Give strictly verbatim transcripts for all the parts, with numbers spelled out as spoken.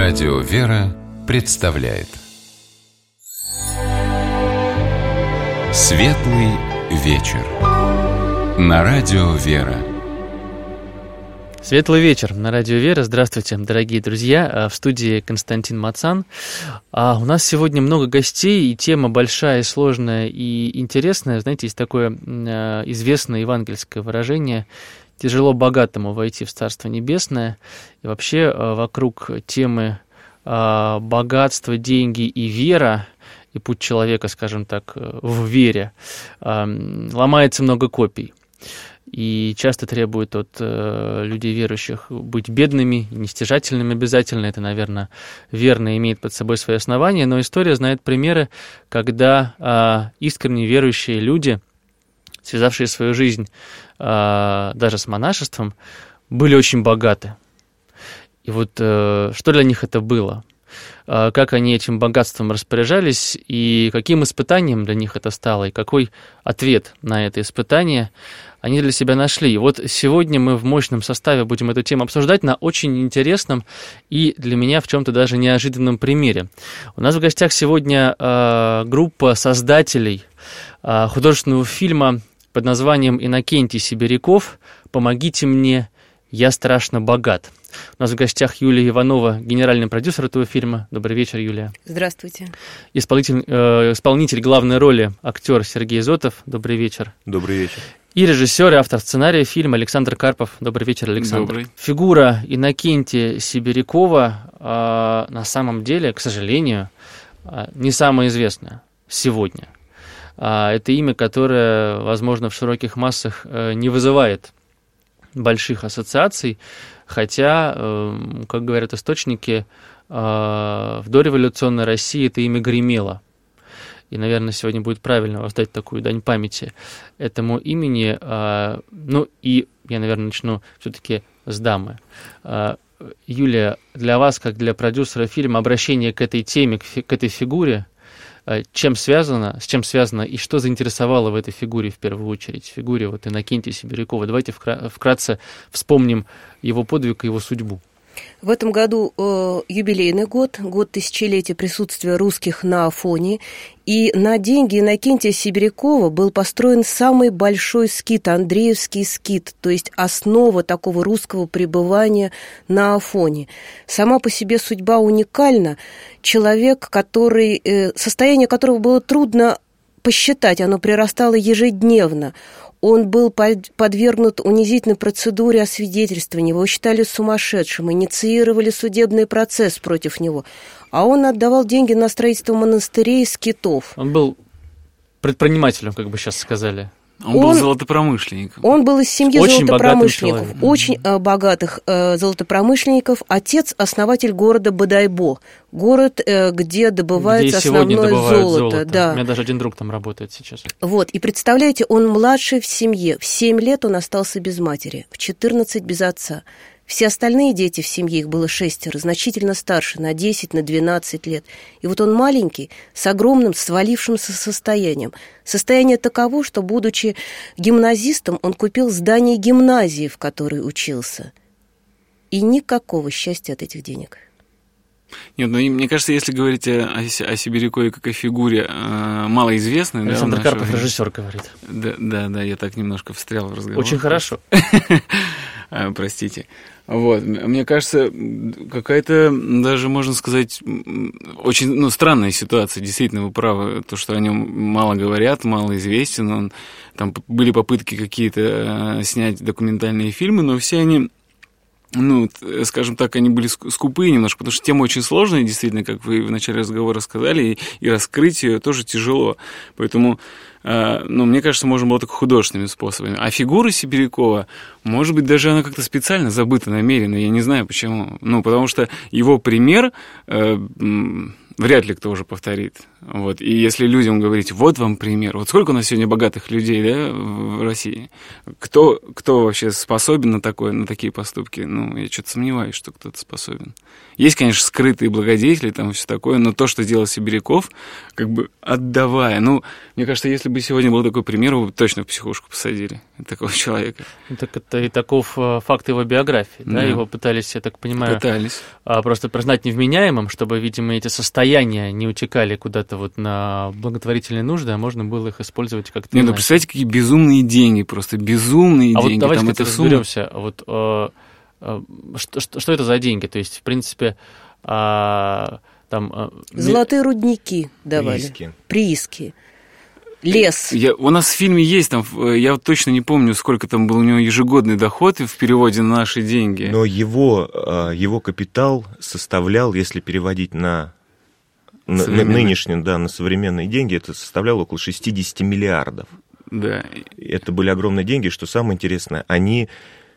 Радио «Вера» представляет Светлый вечер на Радио «Вера». Светлый вечер на Радио «Вера». Здравствуйте, дорогие друзья. В студии Константин Мацан. А у нас сегодня много гостей, и тема большая, сложная и интересная. Знаете, есть такое известное евангельское выражение: «Тяжело богатому войти в Царство Небесное». И вообще вокруг темы богатства, деньги и вера, и путь человека, скажем так, в вере, ломается много копий. И часто требует от э, людей верующих быть бедными, нестяжательными обязательно. Это, наверное, верно, имеет под собой свои основания. Но история знает примеры, когда э, искренне верующие люди, связавшие свою жизнь э, даже с монашеством, были очень богаты. И вот э, что для них это было? Э, как они этим богатством распоряжались, и каким испытанием для них это стало, и какой ответ на это испытание они для себя нашли. И вот сегодня мы в мощном составе будем эту тему обсуждать на очень интересном и для меня в чем-то даже неожиданном примере. У нас в гостях сегодня э, группа создателей э, художественного фильма под названием «Иннокентий Сибиряков. Помогите мне, я страшно богат». У нас в гостях Юлия Иванова, генеральный продюсер этого фильма. Добрый вечер, Юлия. Здравствуйте. Исполнитель, э, исполнитель главной роли, актер Сергей Зотов. Добрый вечер. Добрый вечер. И режиссер, и автор сценария фильма Александр Карпов. Добрый вечер, Александр. Добрый. Фигура Иннокентия Сибирякова э, на самом деле, к сожалению, э, не самая известная сегодня. Э, это имя, которое, возможно, в широких массах э, не вызывает больших ассоциаций, хотя, э, как говорят источники, э, в дореволюционной России это имя гремело. И, наверное, сегодня будет правильно воздать такую дань памяти этому имени. Э, ну и я, наверное, начну все-таки с дамы. Э, Юлия, для вас, как для продюсера фильма, обращение к этой теме, к, фи- к этой фигуре, э, чем связано, с чем связано и что заинтересовало в этой фигуре в первую очередь, в фигуре вот Иннокентия Сибирякова? Давайте вкра- вкратце вспомним его подвиг и его судьбу. В этом году э, юбилейный год, год тысячелетия присутствия русских на Афоне, и на деньги Иннокентия Сибирякова был построен самый большой скит, Андреевский скит, то есть основа такого русского пребывания на Афоне. Сама по себе судьба уникальна. Человек, который, э, состояние которого было трудно посчитать, оно прирастало ежедневно. Он был подвергнут унизительной процедуре освидетельствования, его считали сумасшедшим, инициировали судебный процесс против него. А он отдавал деньги на строительство монастырей и скитов. Он был предпринимателем, как бы сейчас сказали. Он, он был золотопромышленником. Он был из семьи очень золотопромышленников, очень э, богатых э, золотопромышленников. Отец – основатель города Бодайбо, город, э, где добывается где основное золото. золото. Да. У меня даже один друг там работает сейчас. Вот, и представляете, он младший в семье. В семь лет он остался без матери, в четырнадцать без отца. Все остальные дети в семье, их было шестеро, значительно старше, на десять, на двенадцать лет. И вот он маленький, с огромным свалившимся состоянием. Состояние таково, что, будучи гимназистом, он купил здание гимназии, в которой учился. И никакого счастья от этих денег. Нет, ну, мне кажется, если говорить о, о Сибирякове как о фигуре э, малоизвестной... Александр да, Карпов, нашего... режиссер, говорит. Да, да, да, я так немножко встрял в разговор. Очень хорошо. Простите. Вот, мне кажется, какая-то, даже можно сказать, очень, ну, странная ситуация. Действительно, вы правы, то, что о нем мало говорят, мало известен. Он, там были попытки какие-то снять документальные фильмы, но все они... Ну, скажем так, они были скупые немножко, потому что тема очень сложная, действительно, как вы в начале разговора сказали, и, и раскрыть ее тоже тяжело. Поэтому, э, ну, мне кажется, можно было только художественными способами. А фигура Сибирякова, может быть, даже она как-то специально забыта намеренно, я не знаю почему. Ну, потому что его пример... Э, вряд ли кто уже повторит. Вот. И если людям говорить, вот вам пример, вот сколько у нас сегодня богатых людей, да, в России, кто, кто вообще способен на такое, на такие поступки? Ну, я что-то сомневаюсь, что кто-то способен. Есть, конечно, скрытые благодетели, там все такое, но то, что делал Сибиряков, как бы отдавая, ну, мне кажется, если бы сегодня был такой пример, его бы точно в психушку посадили, такого человека. Так это и таков факт его биографии, да, да? Его пытались, я так понимаю, пытались. просто признать невменяемым, чтобы, видимо, эти состояния не утекали куда-то вот на благотворительные нужды, а можно было их использовать как-то. Не, ну представьте, какие безумные деньги, просто безумные а деньги. Вот давайте там это разберемся. Вот, э, э, что, что, что это за деньги? То есть, в принципе, э, там... Э, Золотые рудники давали. Прииски. Прииски. Лес. Я, у нас в фильме есть, там, я вот точно не помню, сколько там был у него ежегодный доход в переводе на наши деньги. Но его, его капитал составлял, если переводить на, на нынешние, да, на современные деньги, это составляло около шестьдесят миллиардов. Да. Это были огромные деньги, что самое интересное, они,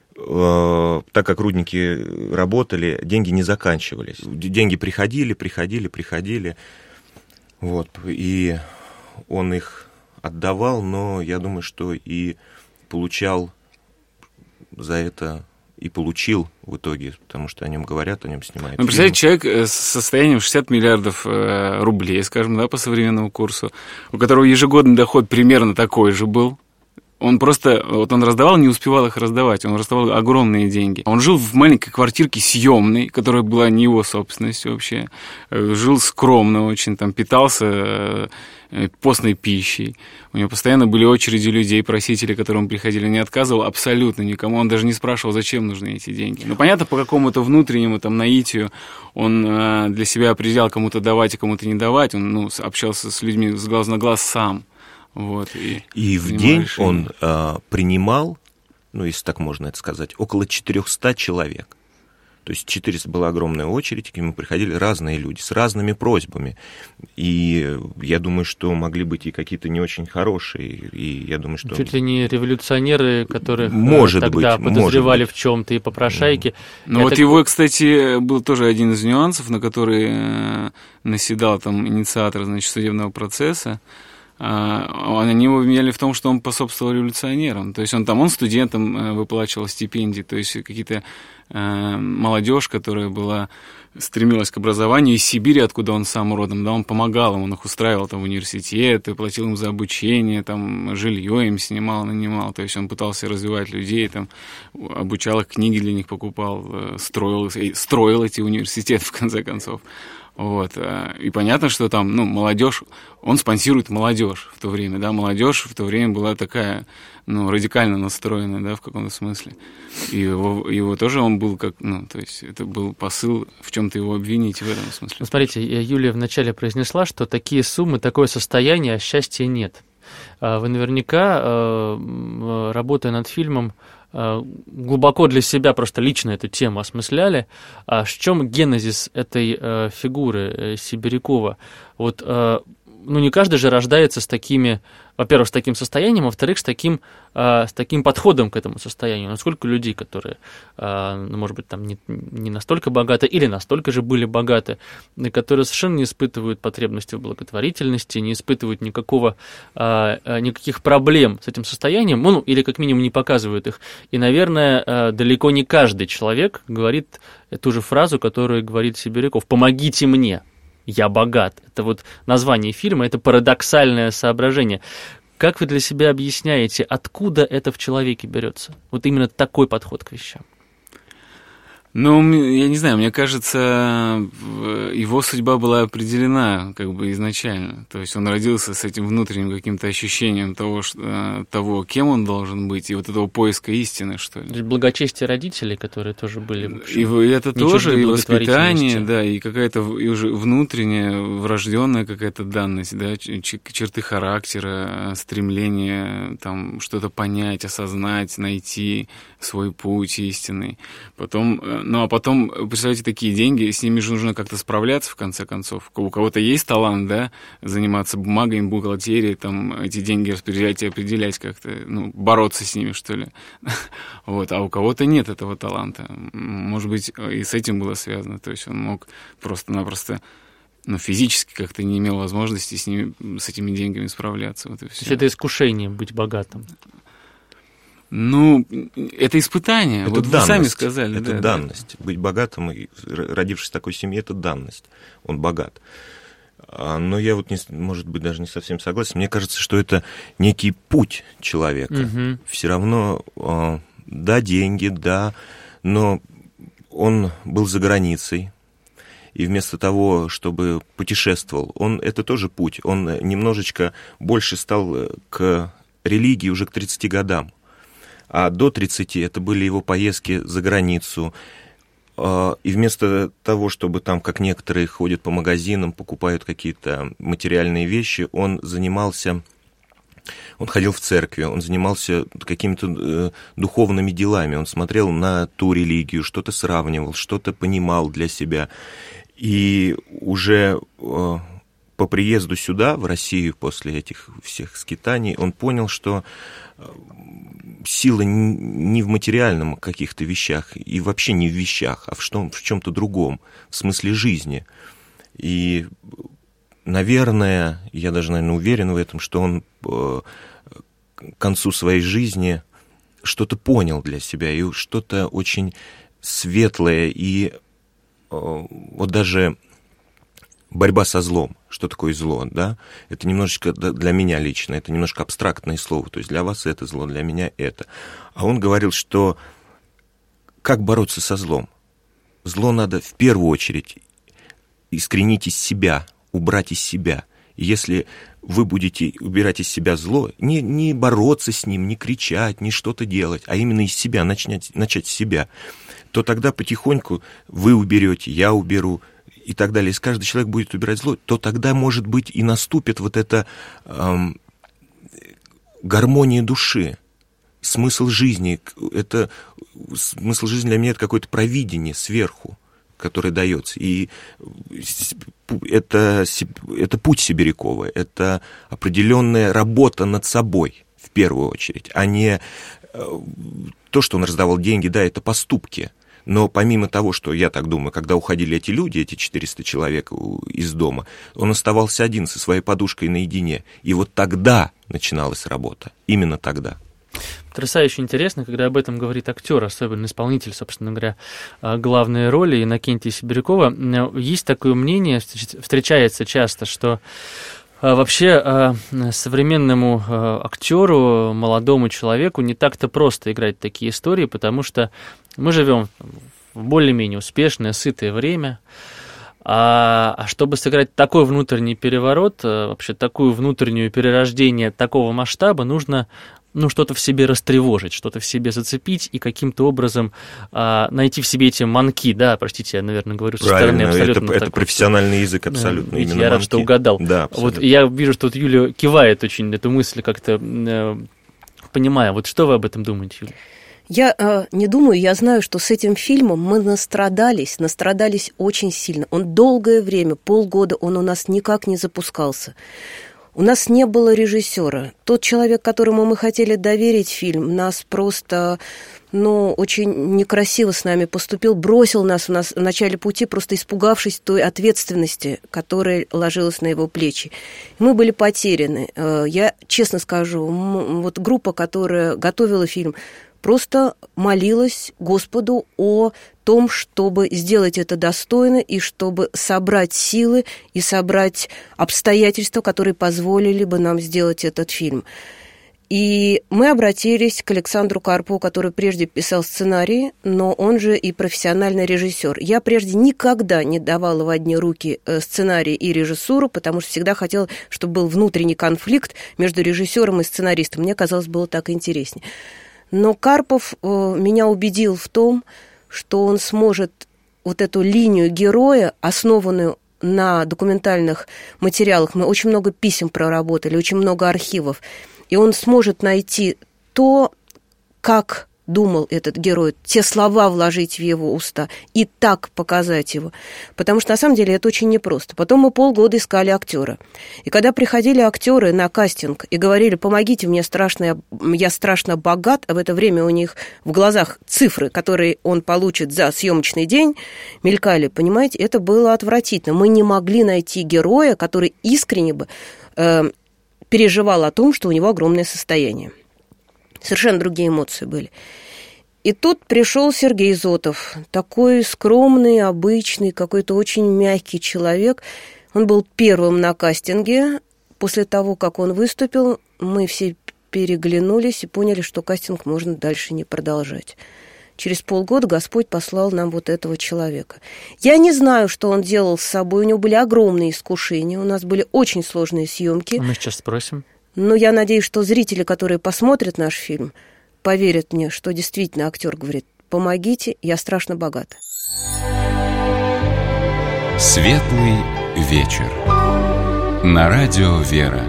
э, так как рудники работали, деньги не заканчивались. Деньги приходили, приходили, приходили, вот, и он их отдавал, но я думаю, что и получал за это, и получил в итоге, потому что о нем говорят, о нем снимают. Ну, представляете, человек с состоянием шестьдесят миллиардов рублей, скажем, да, по современному курсу, у которого ежегодный доход примерно такой же был. Он просто, вот он раздавал, не успевал их раздавать, он раздавал огромные деньги. Он жил в маленькой квартирке съемной, которая была не его собственностью вообще. Жил скромно очень, там питался постной пищей. У него постоянно были очереди людей, просителей, к которым приходили. Не отказывал абсолютно никому. Он даже не спрашивал, зачем нужны эти деньги. Ну, понятно, по какому-то внутреннему там наитию он э, для себя определял, кому-то давать, а кому-то не давать. Он, ну, общался с людьми с глаз на глаз сам. Вот, и и в день решение. Он э, принимал, ну, если так можно это сказать, около четыреста человек. То есть четыреста была огромная очередь, к нему приходили разные люди с разными просьбами. И я думаю, что могли быть и какие-то не очень хорошие. И я думаю, что... Чуть ли не революционеры, которых может тогда быть, подозревали может в чем-то, и попрошайки. Ну вот так... его, кстати, был тоже один из нюансов, на который наседал там инициатор, значит, судебного процесса. Они его обвиняли в том, что он пособствовал революционерам. То есть он там, он студентам выплачивал стипендии, то есть какие-то э, молодежь, которая была, стремилась к образованию из Сибири, откуда он сам родом, да, он помогал им, он их устраивал там в университеты, платил им за обучение, там, жилье им снимал, нанимал, то есть он пытался развивать людей, там, обучал их, книги для них покупал, строил, строил эти университеты, в конце концов. Вот. И понятно, что там, ну, молодежь, он спонсирует молодежь в то время, да, молодежь в то время была такая, ну, радикально настроенная, да, в каком-то смысле. И его, его тоже он был как, ну, то есть это был посыл в чем-то его обвинить в этом смысле. Ну, смотрите, Юлия вначале произнесла, что такие суммы, такое состояние, а счастья нет. Вы наверняка, работая над фильмом, глубоко для себя просто лично эту тему осмысляли. А в чем генезис этой э, фигуры э, Сибирякова? Вот, э, ну, не каждый же рождается с такими, во-первых, с таким состоянием, а во-вторых, с таким, э, с таким подходом к этому состоянию. Ну, сколько людей, которые, э, ну, может быть, там не, не настолько богаты или настолько же были богаты, которые совершенно не испытывают потребности в благотворительности, не испытывают никакого, э, никаких проблем с этим состоянием, ну, или как минимум не показывают их. И, наверное, э, далеко не каждый человек говорит ту же фразу, которую говорит Сибиряков: «Помогите мне, я богат». Это вот название фильма, это парадоксальное соображение. Как вы для себя объясняете, откуда это в человеке берется? Вот именно такой подход к вещам. Ну, я не знаю, мне кажется, его судьба была определена как бы изначально. То есть он родился с этим внутренним каким-то ощущением того, что, того, кем он должен быть, и вот этого поиска истины, что ли. То есть благочестие родителей, которые тоже были... И это тоже, и воспитание, да, и какая-то и уже внутренняя, врожденная какая-то данность, да, черты характера, стремление там что-то понять, осознать, найти свой путь истинный. Потом... Ну, а потом, представляете, такие деньги, с ними же нужно как-то справляться, в конце концов. У кого-то есть талант, да, заниматься бумагой, бухгалтерией, там, эти деньги распределять и определять как-то, ну, бороться с ними, что ли. Вот, а у кого-то нет этого таланта. Может быть, и с этим было связано. То есть он мог просто-напросто ну, физически как-то не имел возможности с ними, с этими деньгами справляться. Вот и все. То есть это искушение быть богатым? Ну, это испытание. Это вот данность, вы сами сказали. Это да, данность. Да. Быть богатым, и родившись в такой семье, это данность. Он богат. Но я вот, не, может быть, даже не совсем согласен. Мне кажется, что это некий путь человека. Угу. Все равно, да, деньги, да, но он был за границей. И вместо того, чтобы путешествовал, он, это тоже путь. Он немножечко больше стал к религии уже к тридцати годам. А до тридцати это были его поездки за границу. И вместо того, чтобы там, как некоторые ходят по магазинам, покупают какие-то материальные вещи, он занимался, он ходил в церкви, он занимался какими-то духовными делами, он смотрел на ту религию, что-то сравнивал, что-то понимал для себя. И уже по приезду сюда, в Россию, после этих всех скитаний, он понял, что сила не в материальном каких-то вещах, и вообще не в вещах, а в, что, в чем-то другом, в смысле жизни. И, наверное, я даже, наверное, уверен в этом, что он к концу своей жизни что-то понял для себя, и что-то очень светлое, и вот даже борьба со злом. Что такое зло, да? Это немножечко для меня лично, это немножко абстрактное слово. То есть для вас это зло, для меня это. А он говорил, что как бороться со злом? Зло надо в первую очередь искоренить из себя, убрать из себя. И если вы будете убирать из себя зло, не, не бороться с ним, не кричать, не что-то делать, а именно из себя, начать, начать с себя, то тогда потихоньку вы уберете, я уберу, и так далее, если каждый человек будет убирать зло, то тогда, может быть, и наступит вот эта эм, гармония души, смысл жизни. Это, смысл жизни для меня — это какое-то провидение сверху, которое дается. И это, это путь Сибирякова, это определенная работа над собой, в первую очередь, а не то, что он раздавал деньги, да, это поступки. Но помимо того, что я так думаю, когда уходили эти люди, эти четыреста человек из дома, он оставался один со своей подушкой наедине. И вот тогда начиналась работа. Именно тогда. Потрясающе интересно, когда об этом говорит актер, особенно исполнитель, собственно говоря, главной роли Иннокентия Сибирякова. Есть такое мнение, встречается часто, что вообще современному актеру, молодому человеку не так-то просто играть такие истории, потому что мы живем в более-менее успешное, сытое время, а, а чтобы сыграть такой внутренний переворот, вообще такую внутреннюю перерождение такого масштаба, нужно ну, что-то в себе растревожить, что-то в себе зацепить и каким-то образом а, найти в себе эти манки, да, простите, я, наверное, говорю со стороны абсолютно. Это, это профессиональный язык абсолютно, да, видите, именно я рад, манки. что угадал. Да, абсолютно. Вот я вижу, что вот Юля кивает очень эту мысль как-то, э, понимая. Вот что вы об этом думаете, Юля? Я э, не думаю, я знаю, что с этим фильмом мы настрадались, настрадались очень сильно. Он долгое время, полгода, он у нас никак не запускался. У нас не было режиссера. Тот человек, которому мы хотели доверить фильм, нас просто, ну, очень некрасиво с нами поступил, бросил нас у нас в начале пути, просто испугавшись той ответственности, которая ложилась на его плечи. Мы были потеряны. Я честно скажу, вот группа, которая готовила фильм, просто молилась Господу о том, чтобы сделать это достойно и чтобы собрать силы и собрать обстоятельства, которые позволили бы нам сделать этот фильм. И мы обратились к Александру Карпову, который прежде писал сценарий, но он же и профессиональный режиссер. Я прежде никогда не давала в одни руки сценарий и режиссуру, потому что всегда хотела, чтобы был внутренний конфликт между режиссером и сценаристом. Мне казалось, было так интереснее. Но Карпов э, меня убедил в том, что он сможет вот эту линию героя, основанную на документальных материалах, мы очень много писем проработали, очень много архивов, и он сможет найти то, как думал этот герой, те слова вложить в его уста и так показать его. Потому что на самом деле это очень непросто. Потом мы полгода искали актера. И когда приходили актеры на кастинг и говорили: помогите мне, страшно, я страшно богат, а в это время у них в глазах цифры, которые он получит за съемочный день, мелькали, понимаете, это было отвратительно. Мы не могли найти героя, который искренне бы э, переживал о том, что у него огромное состояние. Совершенно другие эмоции были. И тут пришел Сергей Зотов, такой скромный, обычный, какой-то очень мягкий человек. Он был первым на кастинге. После того, как он выступил, мы все переглянулись и поняли, что кастинг можно дальше не продолжать. Через полгода Господь послал нам вот этого человека. Я не знаю, что он делал с собой. У него были огромные искушения. У нас были очень сложные съемки. Мы сейчас спросим. Но я надеюсь, что зрители, которые посмотрят наш фильм, поверят мне, что действительно актер говорит: помогите, я страшно богат. Светлый вечер. На радио «Вера».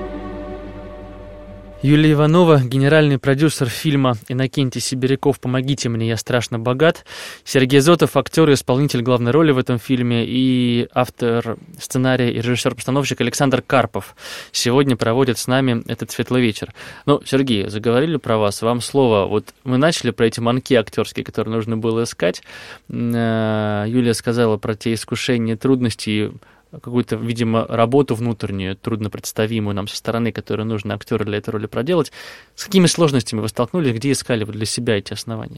Юлия Иванова, генеральный продюсер фильма «Иннокентий Сибиряков. Помогите мне, я страшно богат». Сергей Зотов, актер и исполнитель главной роли в этом фильме, и автор сценария и режиссер-постановщик Александр Карпов сегодня проводят с нами этот светлый вечер. Ну, Сергей, заговорили про вас, вам слово. Вот мы начали про эти манки актерские, которые нужно было искать. Юлия сказала про те искушения, трудности, какую-то, видимо, работу внутреннюю, труднопредставимую нам со стороны, которую нужно актеру для этой роли проделать. С какими сложностями вы столкнулись, где искали вы для себя эти основания?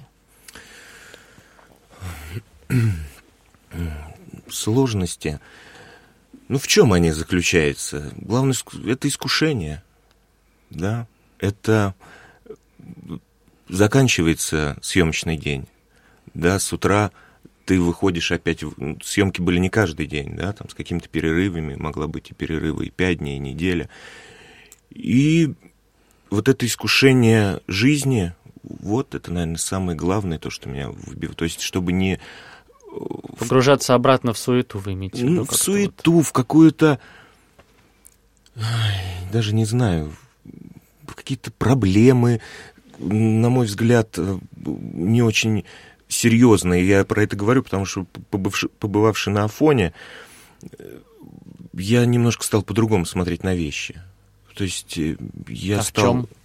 Сложности? Ну, в чем они заключаются? Главное, это искушение, да, это заканчивается съемочный день, да, с утра ты выходишь опять, съемки были не каждый день, да, там с какими-то перерывами, могла быть и перерывы, и пять дней, и неделя. И вот это искушение жизни, вот это, наверное, самое главное, то, что меня выбивает. То есть, чтобы не... Погружаться обратно в суету, вы имеете в виду? Ну, в суету, вот... в какую-то... Даже не знаю, в какие-то проблемы, на мой взгляд, не очень... серьезные. Я про это говорю, потому что, побывши, побывавши на Афоне, я немножко стал по-другому смотреть на вещи. То есть я а стал... в чем?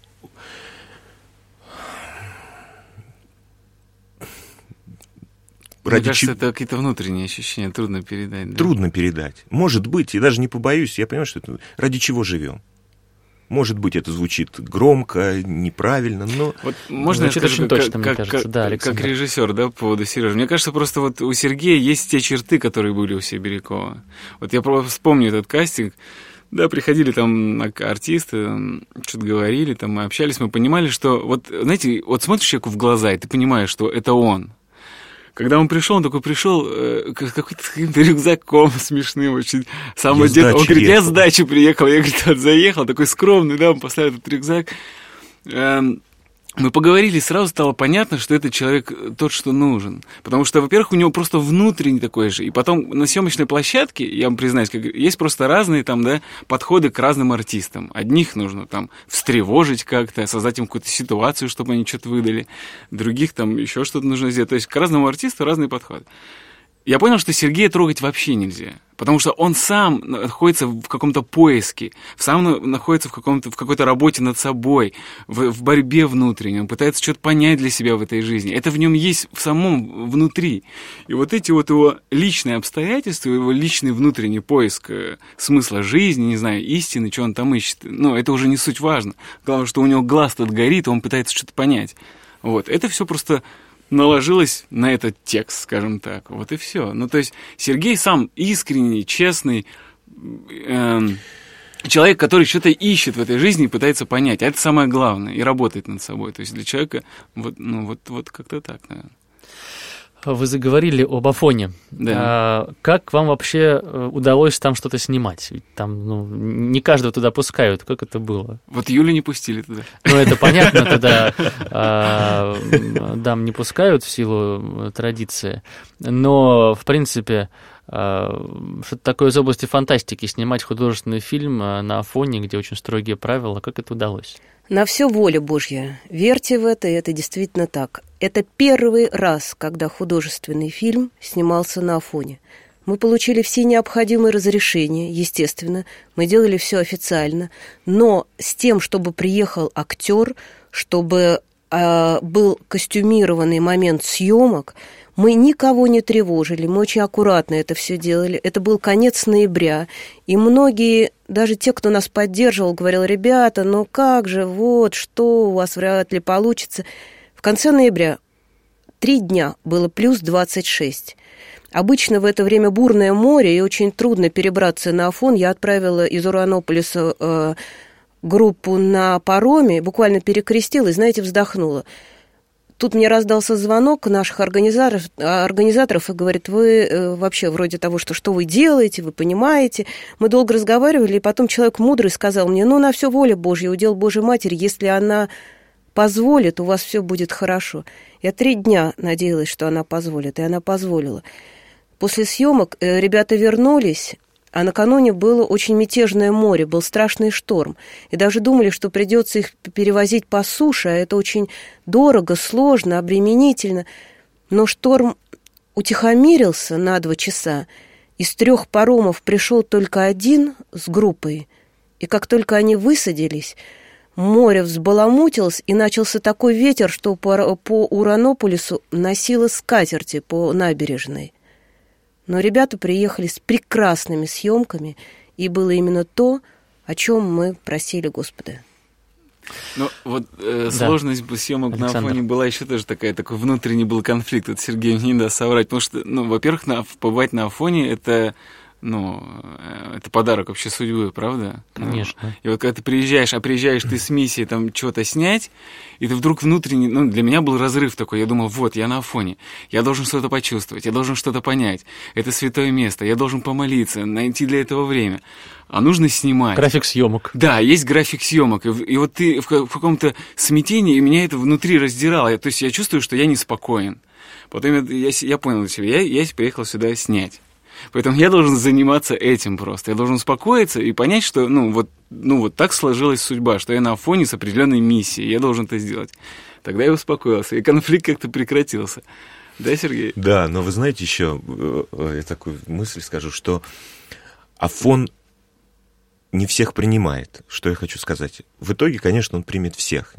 Мне Ради кажется, ч... это какие-то внутренние ощущения, трудно передать. Да? Трудно передать. Может быть, и даже не побоюсь, я понимаю, что это ради чего живем. Может быть, это звучит громко, неправильно, но... Вот можно звучит я скажу, очень как, точно, как, мне кажется, как, да, Александр. Как режиссер, да, по поводу Сережи. Мне кажется, просто вот у Сергея есть те черты, которые были у Сибирякова. Вот я просто вспомню этот кастинг. Да, приходили там артисты, что-то говорили, там мы общались, мы понимали, что... Вот, знаете, вот смотришь человеку в глаза, и ты понимаешь, что это он. Когда он пришел, он такой пришел э, какой-то с каким-то рюкзаком смешным, очень самодет. Он говорит, я с дачи приехал, я, говорит, вот, заехал, такой скромный, да, он поставил этот рюкзак. Эм, мы поговорили, сразу стало понятно, что этот человек тот, что нужен. Потому что, во-первых, у него просто внутренний такой же. И потом на съемочной площадке, я вам признаюсь, как, есть просто разные там, да, подходы к разным артистам. Одних нужно там встревожить как-то, создать им какую-то ситуацию, чтобы они что-то выдали. Других там еще что-то нужно сделать. То есть к разному артисту разный подход. Я понял, что Сергея трогать вообще нельзя, потому что он сам находится в каком-то поиске, сам находится в, каком-то, в какой-то работе над собой, в, в борьбе внутренней, он пытается что-то понять для себя в этой жизни. Это в нем есть в самом внутри. И вот эти вот его личные обстоятельства, его личный внутренний поиск смысла жизни, не знаю, истины, что он там ищет, ну, это уже не суть важно. Главное, что у него глаз тут горит, и он пытается что-то понять. Вот, это все просто... наложилось на этот текст, скажем так. Вот и все. Ну, то есть Сергей сам искренний, честный э, человек, который что-то ищет в этой жизни и пытается понять. А это самое главное. И работает над собой. То есть для человека вот, ну, вот, вот как-то так, наверное. Вы заговорили об Афоне. Да. А, как вам вообще удалось там что-то снимать? Ведь там, ну, не каждого туда пускают. Как это было? Вот Юлю не пустили туда. Ну, это понятно, тогда а, дам не пускают в силу традиции. Но, в принципе, что-то такое из области фантастики, снимать художественный фильм на Афоне, где очень строгие правила. Как это удалось? На все воля Божья. Верьте в это, и это действительно так. Это первый раз, когда художественный фильм снимался на Афоне. Мы получили все необходимые разрешения, естественно, мы делали все официально, но с тем, чтобы приехал актер, чтобы э, был костюмированный момент съемок, мы никого не тревожили, мы очень аккуратно это все делали. Это был конец ноября, и многие, даже те, кто нас поддерживал, говорил: ребята, ну как же, вот, что у вас вряд ли получится. В конце ноября три дня было плюс двадцать шесть. Обычно в это время бурное море, и очень трудно перебраться на Афон. Я отправила из Уранополиса э, группу на пароме, буквально перекрестила и, знаете, вздохнула. Тут мне раздался звонок наших организаторов, организаторов и говорит: вы э, вообще вроде того, что что вы делаете, вы понимаете. Мы долго разговаривали, и потом человек мудрый сказал мне: ну, на все воля Божья, удел Божьей Матери, если она позволит, у вас все будет хорошо. Я три дня надеялась, что она позволит, и она позволила. После съемок э, ребята вернулись, а накануне было очень мятежное море, был страшный шторм. И даже думали, что придется их перевозить по суше, а это очень дорого, сложно, обременительно. Но шторм утихомирился на два часа. Из трех паромов пришел только один с группой. И как только они высадились, море взбаламутилось, и начался такой ветер, что по, по Уранополису носило скатерти по набережной. Но ребята приехали с прекрасными съемками, и было именно то, о чем мы просили Господа. Ну, вот э, да. Сложность съемок Александр. На Афоне была еще тоже такая, такой внутренний был конфликт. Вот Сергей мне не даст соврать, потому что, ну, во-первых, на, побывать на Афоне — это... Ну, это подарок вообще судьбы, правда? Конечно. Ну, и вот когда ты приезжаешь, а приезжаешь ты с миссией там что-то снять, и ты вдруг внутренне, ну, для меня был разрыв такой, я думал: вот, я на Афоне, я должен что-то почувствовать, я должен что-то понять, это святое место, я должен помолиться, найти для этого время, а нужно снимать. График съемок. Да, есть график съемок, и, и вот ты в, в каком-то смятении, и меня это внутри раздирало, то есть я чувствую, что я неспокоен. Потом я, я, я понял для себя, я, я приехал сюда снять. Поэтому я должен заниматься этим просто. Я должен успокоиться и понять, что ну вот, ну, вот так сложилась судьба, что я на Афоне с определенной миссией, я должен это сделать. Тогда я успокоился, и конфликт как-то прекратился. Да, Сергей? Да, но вы знаете, еще я такую мысль скажу, что Афон не всех принимает. Что я хочу сказать? В итоге, конечно, он примет всех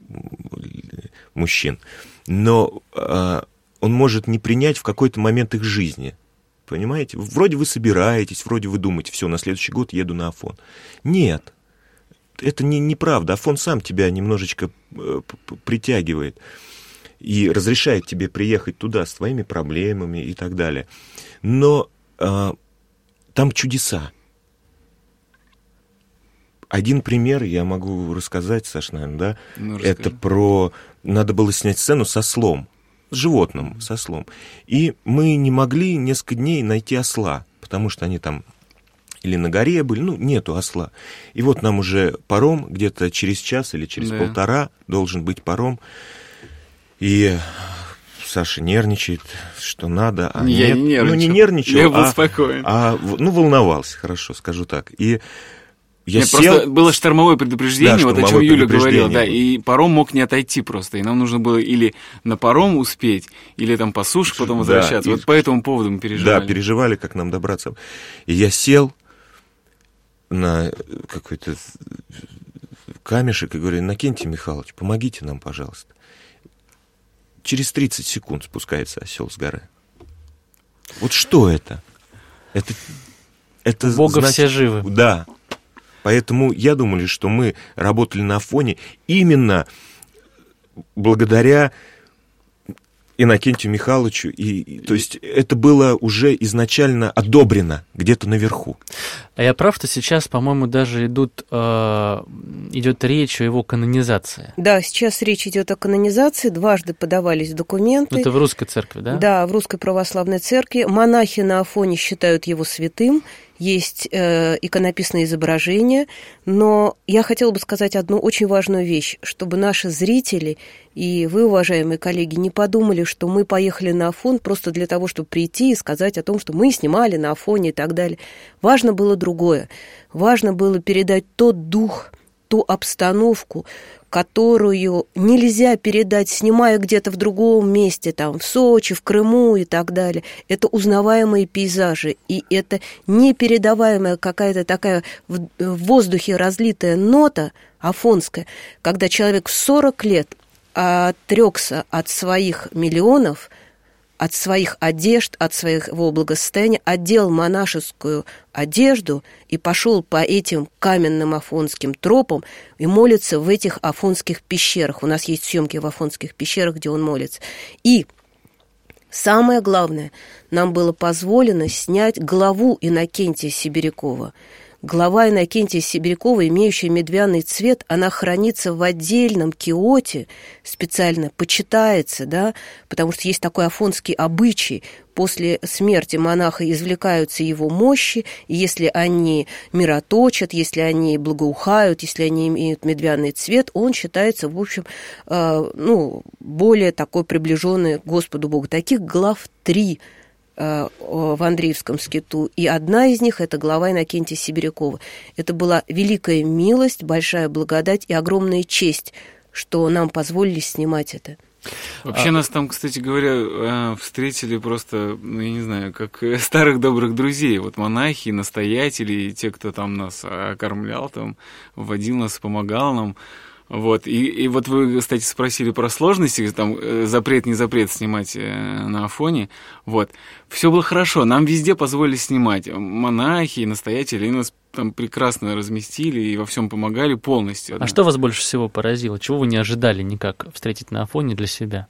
мужчин, но он может не принять в какой-то момент их жизни. Понимаете? Вроде вы собираетесь, вроде вы думаете: все, на следующий год еду на Афон. Нет, это не, неправда. Афон сам тебя немножечко э, притягивает и разрешает тебе приехать туда с твоими проблемами и так далее. Но э, там чудеса. Один пример я могу рассказать, Саш, наверное, да? Ну, это про... Надо было снять сцену со ослом. С животным, с ослом. И мы не могли несколько дней найти осла, потому что они там или на горе были, ну, нету осла. И вот нам уже паром, где-то через час или через да. полтора должен быть паром. И Саша нервничает, что надо, а я нет. Не нервничал. Ну, не нервничал, я был а, спокоен. А, ну, волновался, хорошо, скажу так. И Я Нет, сел... Просто было штормовое предупреждение, да, вот о чем Юля говорила, да, и паром мог не отойти просто, и нам нужно было или на паром успеть, или там по суше потом возвращаться. Да, вот и... по этому поводу мы переживали. Да, переживали, как нам добраться. И я сел на какой-то камешек и говорю: Иннокентий Михайлович, помогите нам, пожалуйста. Через тридцать секунд спускается осел с горы. Вот что это? Это, это Бога значит... все живы. Да. Поэтому я думаю, что мы работали на Афоне именно благодаря Иннокентию Михайловичу. И, и, то есть это было уже изначально одобрено где-то наверху. А я прав, что сейчас, по-моему, даже идут, э, идет речь о его канонизации. Да, сейчас речь идет о канонизации. Дважды подавались документы. Это в русской церкви, да? Да, в русской православной церкви. Монахи на Афоне считают его святым. есть э, иконописные изображения, но я хотела бы сказать одну очень важную вещь, чтобы наши зрители и вы, уважаемые коллеги, не подумали, что мы поехали на Афон просто для того, чтобы прийти и сказать о том, что мы снимали на Афоне и так далее. Важно было другое. Важно было передать тот дух, ту обстановку, которую нельзя передать, снимая где-то в другом месте, там, в Сочи, в Крыму и так далее. Это узнаваемые пейзажи, и это непередаваемая какая-то такая в воздухе разлитая нота афонская, когда человек в сорок лет отрекся от своих миллионов, от своих одежд, от своего благосостояния, одел монашескую одежду и пошел по этим каменным афонским тропам и молится в этих афонских пещерах. У нас есть съемки в афонских пещерах, где он молится. И самое главное, нам было позволено снять главу Иннокентия Сибирякова. Глава Иннокентия Сибирякова, имеющая медвяный цвет, она хранится в отдельном киоте, специально почитается, да, потому что есть такой афонский обычай. После смерти монаха извлекаются его мощи, и если они мироточат, если они благоухают, если они имеют медвяный цвет, он считается, в общем, э, ну, более такой приближенный к Господу Богу. Таких глав три в Андреевском скиту, и одна из них – это глава Иннокентия Сибирякова. Это была великая милость, большая благодать и огромная честь, что нам позволили снимать это. Вообще а... нас там, кстати говоря, встретили просто, ну, я не знаю, как старых добрых друзей. Вот монахи, настоятели, и те, кто там нас окормлял, там, вводил нас, помогал нам. Вот, и, и вот вы, кстати, спросили про сложности, там, запрет, не запрет снимать на Афоне, вот, все было хорошо, нам везде позволили снимать, монахи, настоятели, и нас там прекрасно разместили и во всем помогали полностью. А что вас больше всего поразило, чего вы не ожидали никак встретить на Афоне для себя?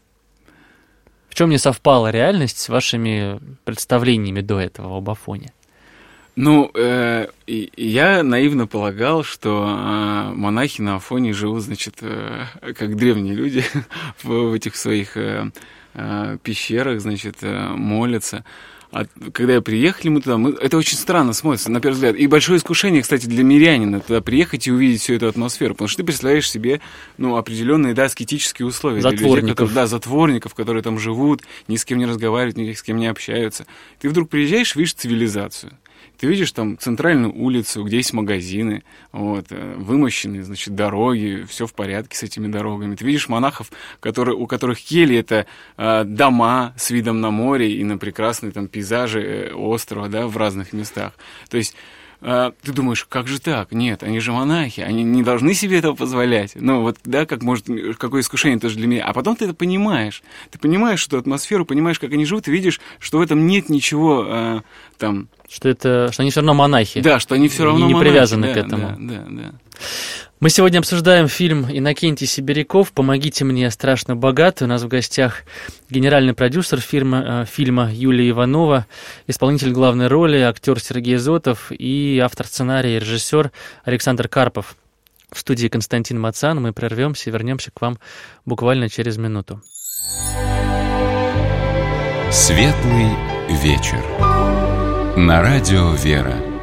В чем не совпала реальность с вашими представлениями до этого об Афоне? Ну, э, я наивно полагал, что э, монахи на Афоне живут, значит, э, как древние люди в, в этих своих э, э, пещерах, значит, э, молятся. А когда приехали мы туда, мы, это очень странно смотрится, на первый взгляд. И большое искушение, кстати, для мирянина туда приехать и увидеть всю эту атмосферу. Потому что ты представляешь себе, ну, определенные, да, аскетические условия. Затворников. Для людей, которые, да, затворников, которые там живут, ни с кем не разговаривают, ни с кем не общаются. Ты вдруг приезжаешь, видишь цивилизацию. Ты видишь там центральную улицу, где есть магазины, вот, вымощенные, значит, дороги, все в порядке с этими дорогами. Ты видишь монахов, которые, у которых кельи — это э, дома с видом на море и на прекрасные там пейзажи острова, да, в разных местах. То есть э, ты думаешь, как же так? Нет, они же монахи, они не должны себе этого позволять. Ну вот, да, как может, какое искушение тоже для меня. А потом ты это понимаешь. Ты понимаешь эту атмосферу, понимаешь, как они живут, и видишь, что в этом нет ничего э, там... Что, это, что они все равно монахи. Да, что они все равно не монахи. привязаны да, к этому. Да, да, да. Мы сегодня обсуждаем фильм «Иннокентий Сибиряков. Помогите мне, страшно богатый». У нас в гостях генеральный продюсер фильма, фильма Юлия Иванова, исполнитель главной роли, актер Сергей Зотов и автор сценария и режиссер Александр Карпов. В студии Константин Мацан. Мы прервемся и вернемся к вам буквально через минуту. Светлый вечер. На радио «Вера».